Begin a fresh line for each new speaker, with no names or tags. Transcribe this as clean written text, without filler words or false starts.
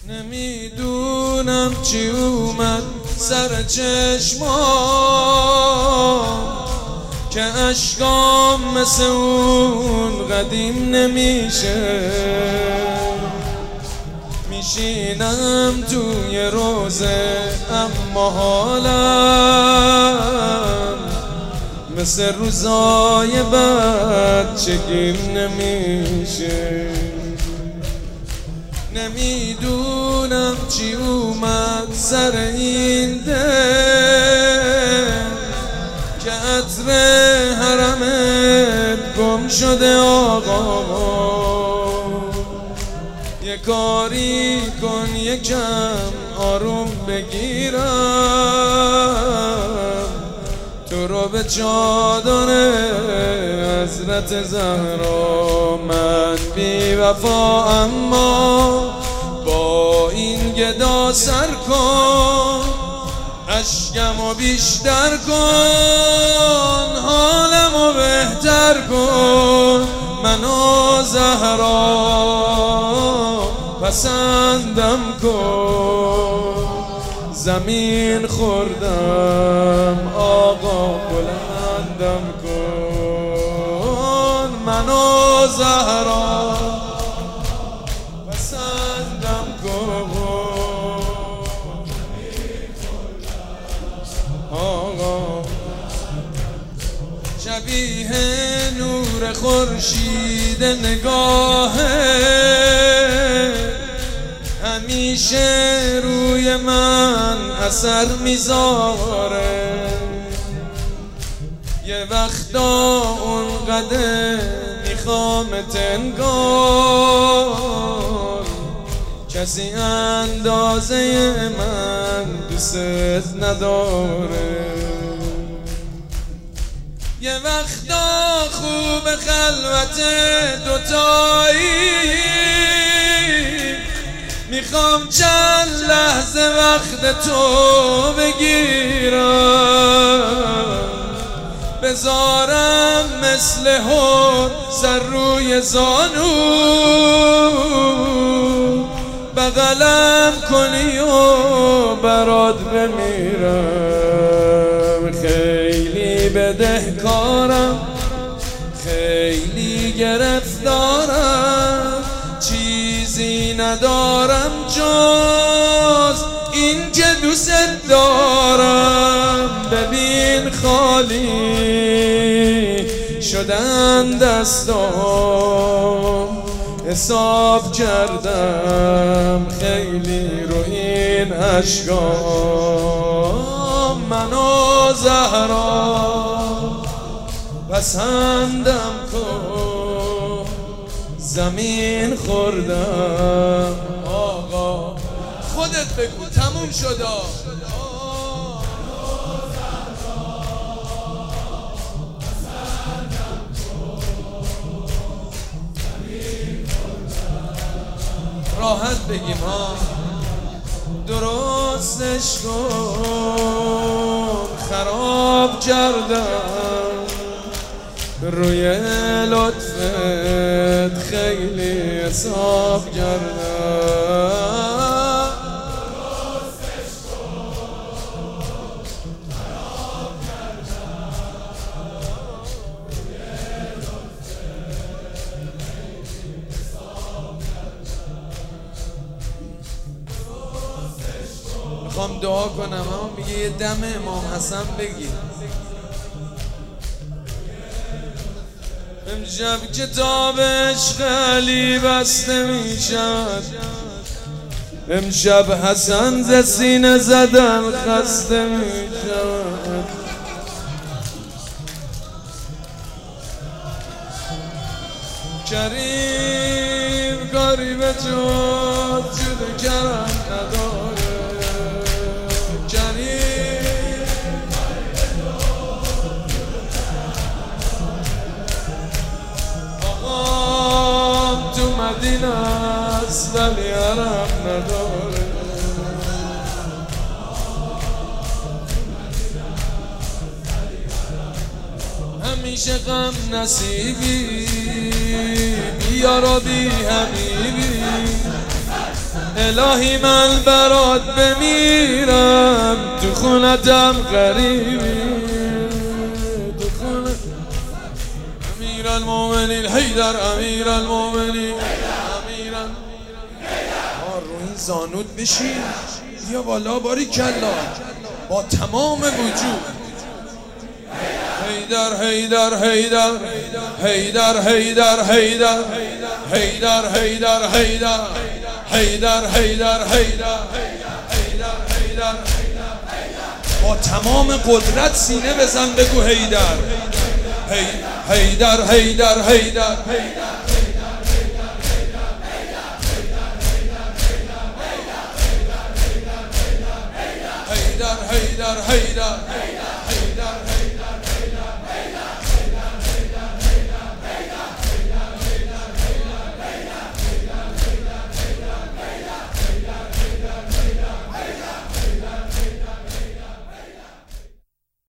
نمیدونم چی اومد سر چشمام که اشکام مثل اون قدیم نمیشه. میشینم توی روزه اما حالم مثل روزای بچگیم نمیشه. نمیدونم چی اومد سر این دل که عطر حرمت گم شده. آقا یه کاری کن یکم آروم بگیرم تو رو به چادر حضرت زهرا. من بی وفا اما با این گدا سر کن، اشکمو بیشتر کن، حالمو بهتر کن. منو زهرا پسندم کن، زمین خوردم آقا بلندم کن. منو زهرا پسندم کن آقا. شبیه نور خورشید نگاهه همیشه روی من اثر میذاره. یه وقتا اونقدر میخوامت انگار کسی اندازه من دوست نداره. یه وقتا خوب خلوت دوتایی میخوام چند لحظه وقت تو بگیرم، بذارم مثل هون سر روی زانو بغلم کنی و برات بمیرم. خیلی بدهکارم، خیلی گرفتارم، چیزی ندارم جز این که دوست دارم. ببین خالی شدن دستام، حساب کردم خیلی رو این اشکام. منو زهرا پسندم کن، زمین خوردم آقا. خودت بگو تموم شد. راحت بگیم ها. درستش کن، خراب کردم روی لطفت خیلی حساب کردم. درستش کن، خراب کردم روی لطفت خیلی حساب کردم. میخوام دعا کنم اما میگه یه دم امام حسن بگیر. امشب کتابش خیلی بسته میشد، امشب حسن ز سینه زدن خسته میشد. کریم کاری به جود جود کرم نداره. مدینه است ولی حرم نداره. همیشه غم نصیبی، یا ربی حبیبی. الهی من برات بمیرم، تو خونتم غریبی، تو خونت امیر المومنین حیدر، امیر المومنین رو این زانود بشین، بیا بالا باریکلا با تمام وجود. حیدر حیدر حیدر حیدر حیدر حیدر حیدر حیدر حیدر حیدر حیدر حیدر با تمام قدرت سینه بزن بگو حیدر حیدر حیدر حیدر حیدر حیدر حیدر